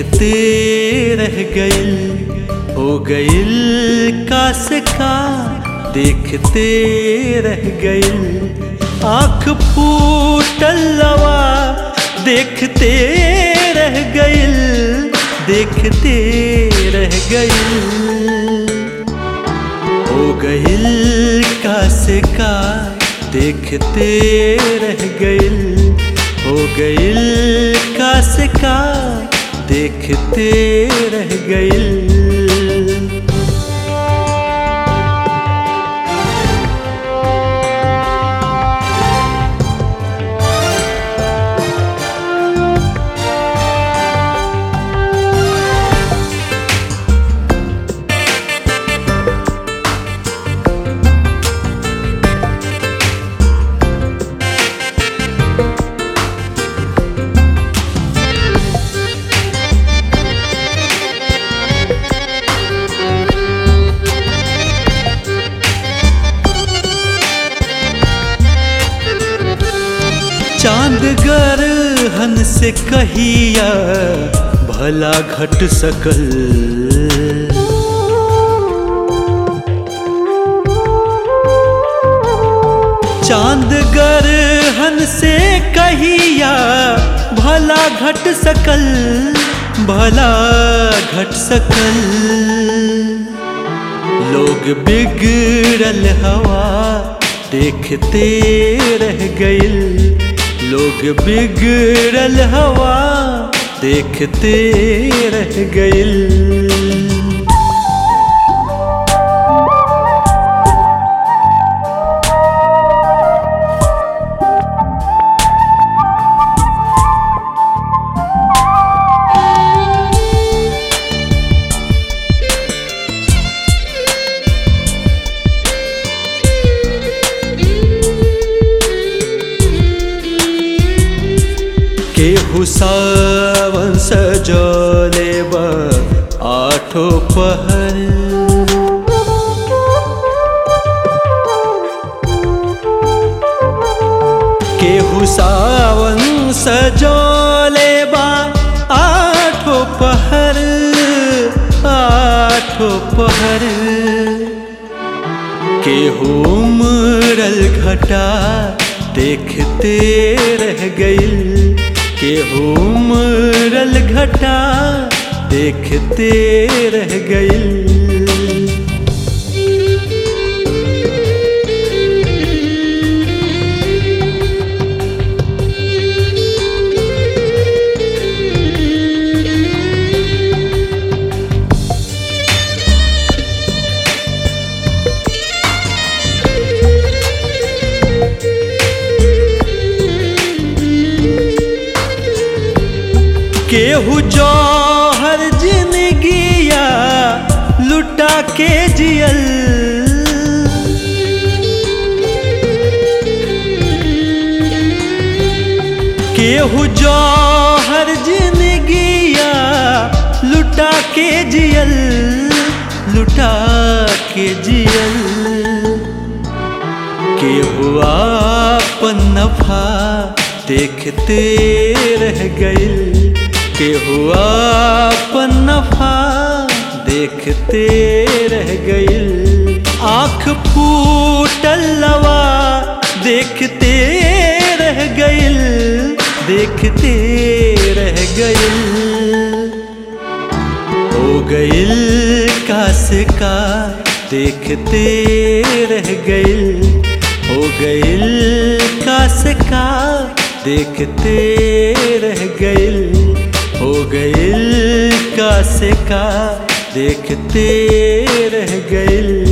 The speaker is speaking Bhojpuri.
देखते रह गइल, हो गइल का से का देखते रह गइल। आँख फूटल लवा देखते रह गइल, देखते रह गइल। हो गइल का से का देखते रह गइल, हो गइल का से का देखते रह गइल। चांद गरहन से कहिया भला घट सकल, चांद गरहन से कहिया भला घट सकल, भला घट सकल। लोग बिगड़ल हवा देखते रह गइल, लोग बिगड़ल हवा देखते रह गइल। केहू सावन सजोले बा आठो पहर, केहू सावन सजोले बा आठो पहर, आठो पहर। केहू उमरल घटा देखते रह गइल, केहू उमरल घटा देखते रह गइल। केहू जौहर जिंदगिया लुटा के जियल, केहू जौहर जिंदगिया लुटा के जियल, लुटा के जियल। केहू आपन नफा देखते रह गइल, केहू आपन नफा देखते रह गइल। आँख फूटल लवा देखते रह गइल, देखते रह गइल। हो गइल का से का देखते रह गइल, हो गइल का से का देखते रह गइल, हो गइल का से का देखते रह गइल।